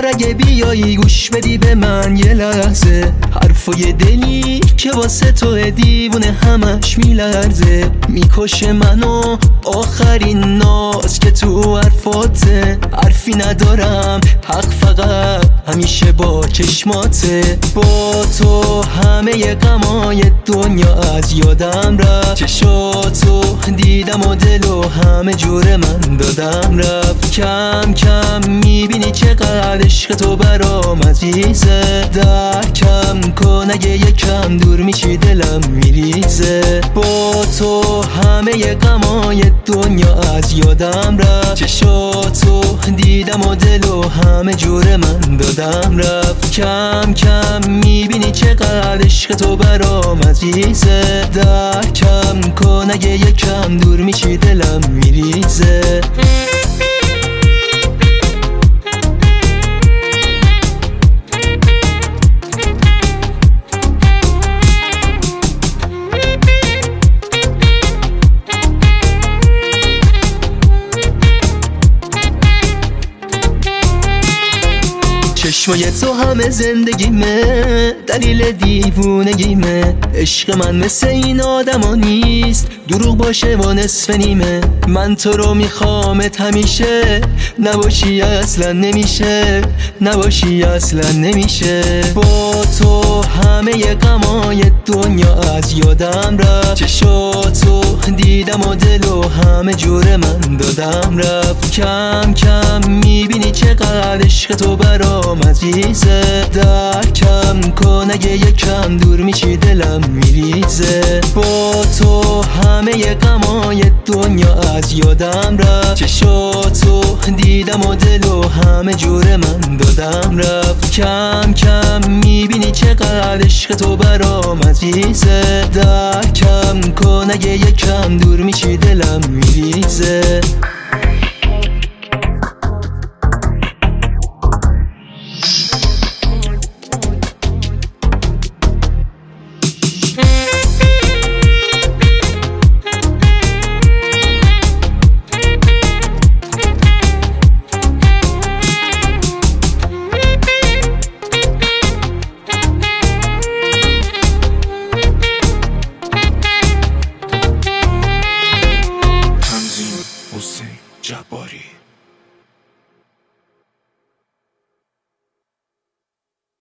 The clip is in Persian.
اگه بیایی گوش بدی به من یه لحظه، حرفای دلی که واسه تو دیوونه همش میلرزه، میکشه منو آخرین ناز که تو حرفاته، حرفی ندارم حق فقط همیشه با چشماته، با تو همه غمای دنیا از یادم رفت، چشاتو دیدم و دل و همه جور من دادم رفت، کم کم میبینی چقدر عشق تو برام عزیزه، درکم کن اگه یکم دور میشی دلم میریزه، با تو همه غمای دنیا از یادم رفت، چشاتو دیدم و دل و همه جور من دادم رفت، کم کم میبینی چقدر عشق تو برام عزیزه، درکم کن اگه یکم دور میشی دلم میریزه. چشمای تو همه زندگیمه، دلیل دیوونگیمه، عشق من مثل این آدما نیست، دروغ باشه و نصف نیمه، من تو رو میخوامت همیشه، نباشی اصلا نمیشه، نباشی اصلا نمیشه، با تو همه غمای دنیا از یادم رفت، چشاتو دیدم و دل و همه جور من دادم رفت، کم کم میبینی چقدر عشق تو برام عزیزه، درکم کن اگه یکم دور میشی دلم میریزه، با تو همه غمای دنیا از یادم رفت، چشاتو دیدم و دل و همه جور من دادم رفت، کم کم میبینی چقدر عشق تو برام عزیزه، درکم کن اگه یکم دور میشی دلم میریزه. حسین جباری